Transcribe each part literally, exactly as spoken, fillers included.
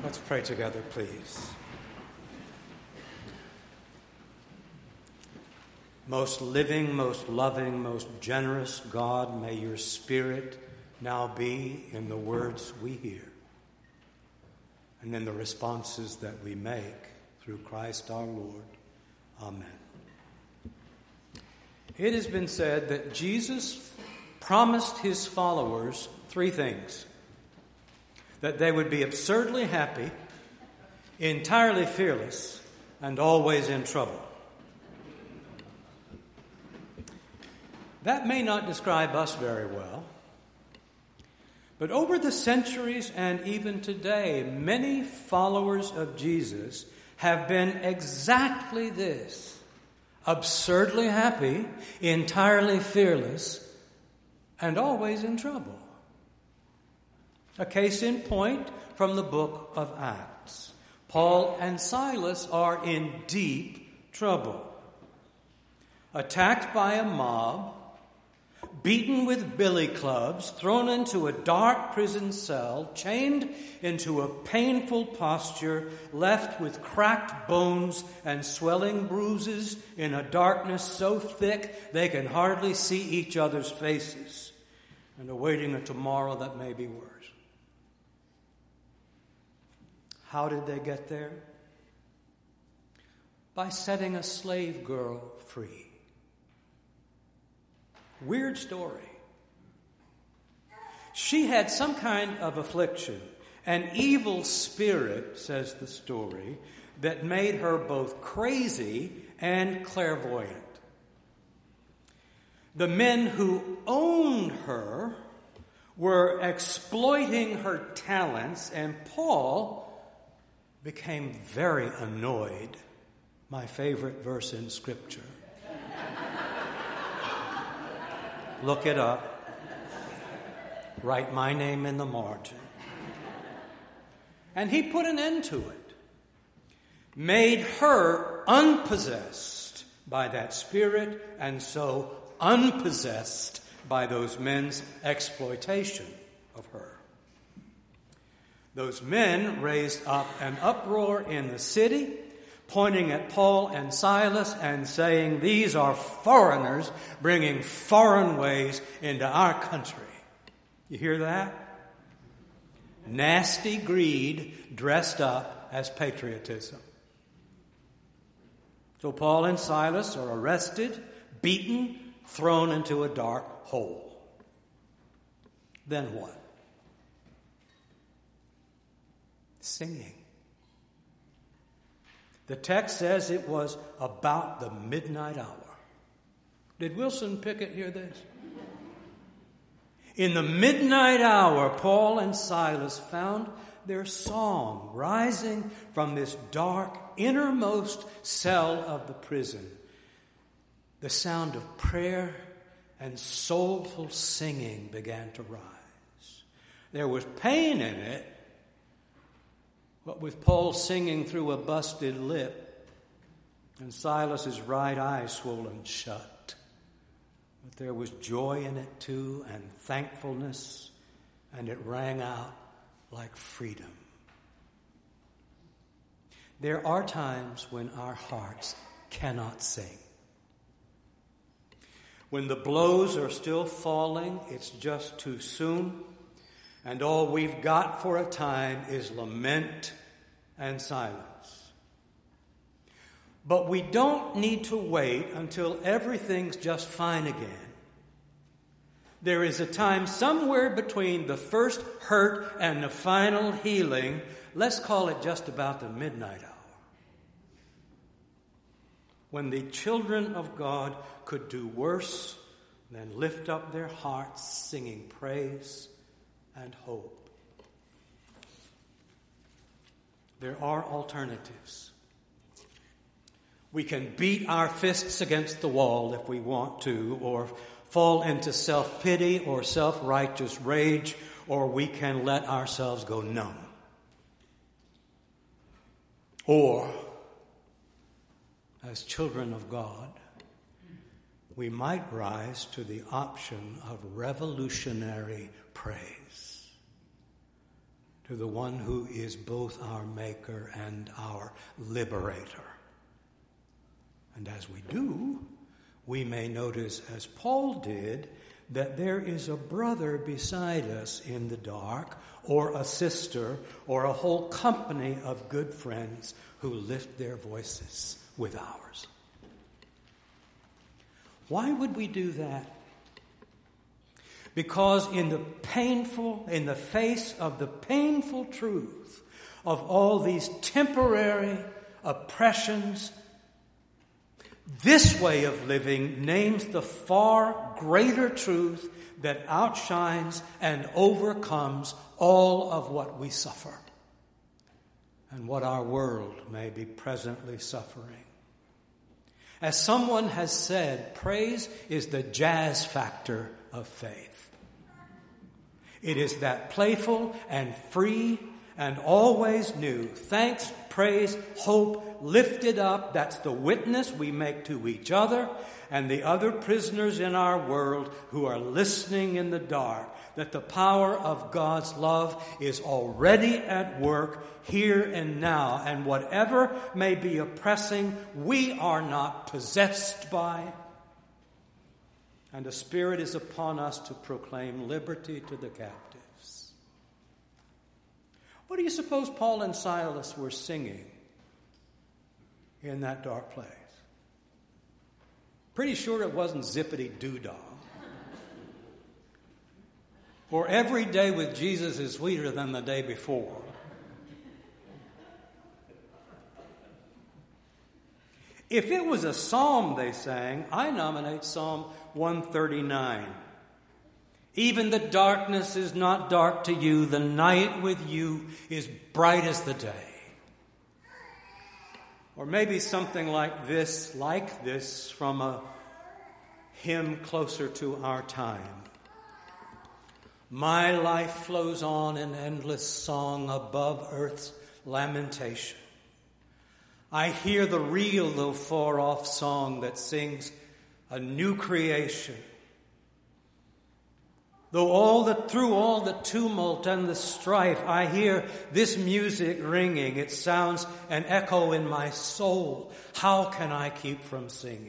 Let's pray together, please. Most living, most loving, most generous God, may your Spirit now be in the words we hear and in the responses that we make through Christ our Lord. Amen. It has been said that Jesus promised his followers three things: that they would be absurdly happy, entirely fearless, and always in trouble. That may not describe us very well, but over the centuries and even today, many followers of Jesus have been exactly this: absurdly happy, entirely fearless, and always in trouble. A case in point from the book of Acts. Paul and Silas are in deep trouble. Attacked by a mob, beaten with billy clubs, thrown into a dark prison cell, chained into a painful posture, left with cracked bones and swelling bruises in a darkness so thick they can hardly see each other's faces, and awaiting a tomorrow that may be worse. How did they get there? By setting a slave girl free. Weird story. She had some kind of affliction, an evil spirit, says the story, that made her both crazy and clairvoyant. The men who owned her were exploiting her talents, and Paul became very annoyed. My favorite verse in Scripture. Look it up. Write my name in the margin. And he put an end to it. Made her unpossessed by that spirit, and so unpossessed by those men's exploitation of her. Those men raised up an uproar in the city, pointing at Paul and Silas and saying, "These are foreigners bringing foreign ways into our country." You hear that? Nasty greed dressed up as patriotism. So Paul and Silas are arrested, beaten, thrown into a dark hole. Then what? Singing. The text says it was about the midnight hour. Did Wilson Pickett hear this? In the midnight hour, Paul and Silas found their song rising from this dark, innermost cell of the prison. The sound of prayer and soulful singing began to rise. There was pain in it, but with Paul singing through a busted lip and Silas's right eye swollen shut. But there was joy in it too, and thankfulness, and it rang out like freedom. There are times when our hearts cannot sing. When the blows are still falling, it's just too soon. And all we've got for a time is lament and silence. But we don't need to wait until everything's just fine again. There is a time somewhere between the first hurt and the final healing. Let's call it just about the midnight hour, when the children of God could do worse than lift up their hearts singing praise and hope. There are alternatives. We can beat our fists against the wall if we want to, or fall into self-pity or self-righteous rage, or we can let ourselves go numb. Or, as children of God, we might rise to the option of revolutionary praise. to the one who is both our maker and our liberator. And as we do, we may notice, as Paul did, that there is a brother beside us in the dark, or a sister, or a whole company of good friends who lift their voices with ours. Why would we do that? Because in the painful, in the face of the painful truth of all these temporary oppressions, this way of living names the far greater truth that outshines and overcomes all of what we suffer and what our world may be presently suffering. As someone has said, praise is the jazz factor of faith. It is that playful and free and always new thanks, praise, hope lifted up. That's the witness we make to each other and the other prisoners in our world who are listening in the dark, that the power of God's love is already at work here and now, and whatever may be oppressing, we are not possessed by. And the Spirit is upon us to proclaim liberty to the captives. What do you suppose Paul and Silas were singing in that dark place? Pretty sure it wasn't Zippity-Doo-Dah. Or every day with Jesus is sweeter than the day before. If it was a psalm they sang, I nominate Psalm one thirty-nine. Even the darkness is not dark to you. The night with you is bright as the day. Or maybe something like this, like this, from a hymn closer to our time. My life flows on in endless song above earth's lamentation. I hear the real, though far off song that sings a new creation. Though all the, through all the tumult and the strife, I hear this music ringing. It sounds an echo in my soul. How can I keep from singing?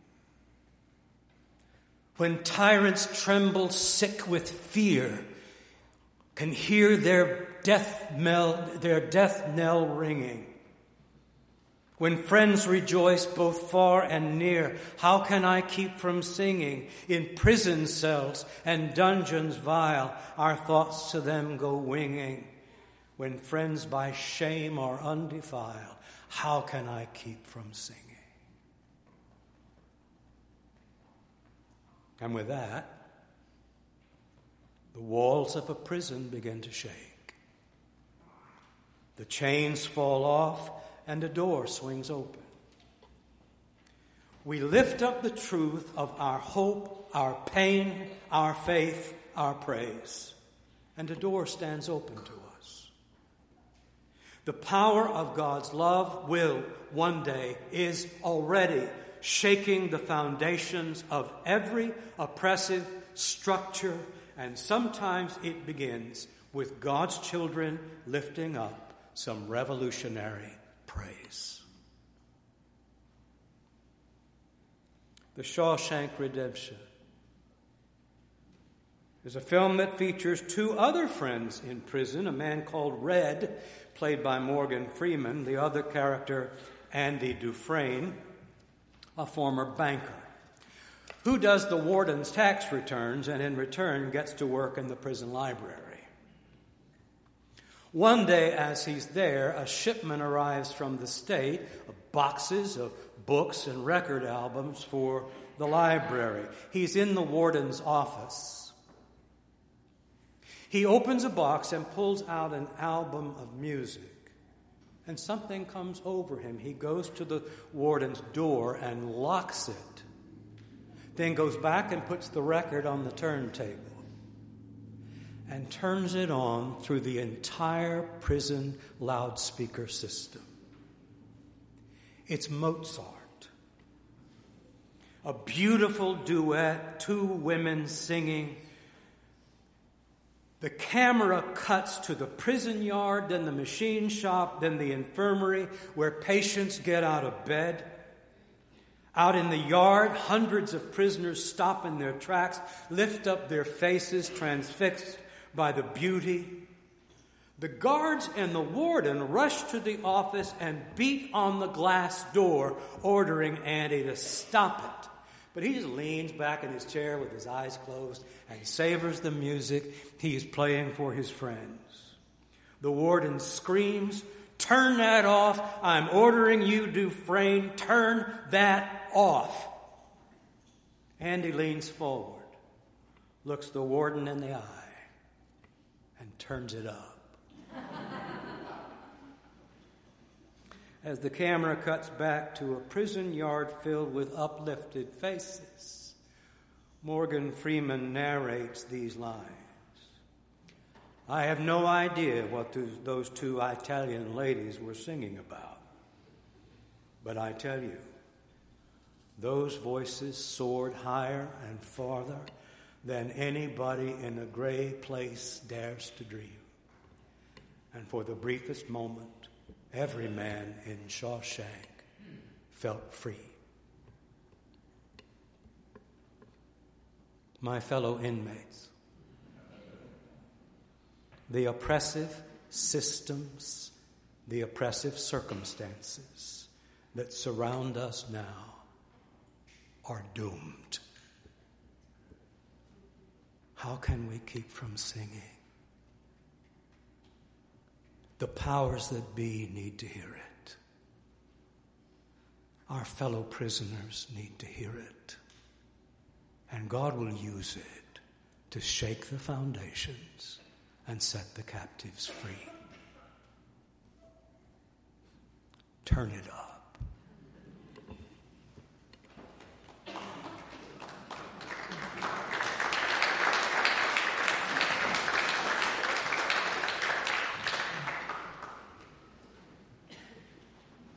When tyrants tremble sick with fear, can hear their death knell, their death knell ringing. When friends rejoice both far and near, how can I keep from singing? In prison cells and dungeons vile, our thoughts to them go winging. When friends by shame are undefiled, how can I keep from singing? And with that, the walls of a prison begin to shake. The chains fall off, and the door swings open. We lift up the truth of our hope, our pain, our faith, our praise, and the door stands open to us. The power of God's love will one day, is already shaking the foundations of every oppressive structure, and sometimes it begins with God's children lifting up some revolutionary praise. The Shawshank Redemption is a film that features two other friends in prison, a man called Red, played by Morgan Freeman, the other character, Andy Dufresne, a former banker, who does the warden's tax returns and in return gets to work in the prison library. One day as he's there, a shipment arrives from the state of boxes of books and record albums for the library. He's in the warden's office. He opens a box and pulls out an album of music. And something comes over him. He goes to the warden's door and locks it. Then goes back and puts the record on the turntable and turns it on through the entire prison loudspeaker system. It's Mozart. A beautiful duet, two women singing The camera cuts to the prison yard, then the machine shop, then the infirmary where patients get out of bed. Out in the yard, hundreds of prisoners stop in their tracks, lift up their faces, transfixed by the beauty. The guards and the warden rush to the office and beat on the glass door, ordering Andy to stop it. But he just leans back in his chair with his eyes closed and savors the music he is playing for his friends. The warden screams, "Turn that off! I'm ordering you, Dufresne, turn that off!" Andy leans forward, looks the warden in the eye, and turns it up. As the camera cuts back to a prison yard filled with uplifted faces, Morgan Freeman narrates these lines. "I have no idea what those two Italian ladies were singing about, but I tell you, those voices soared higher and farther than anybody in a gray place dares to dream. And for the briefest moment, every man in Shawshank felt free." My fellow inmates, the oppressive systems, the oppressive circumstances that surround us now are doomed. How can we keep from singing? The powers that be need to hear it. Our fellow prisoners need to hear it. And God will use it to shake the foundations and set the captives free. Turn it up.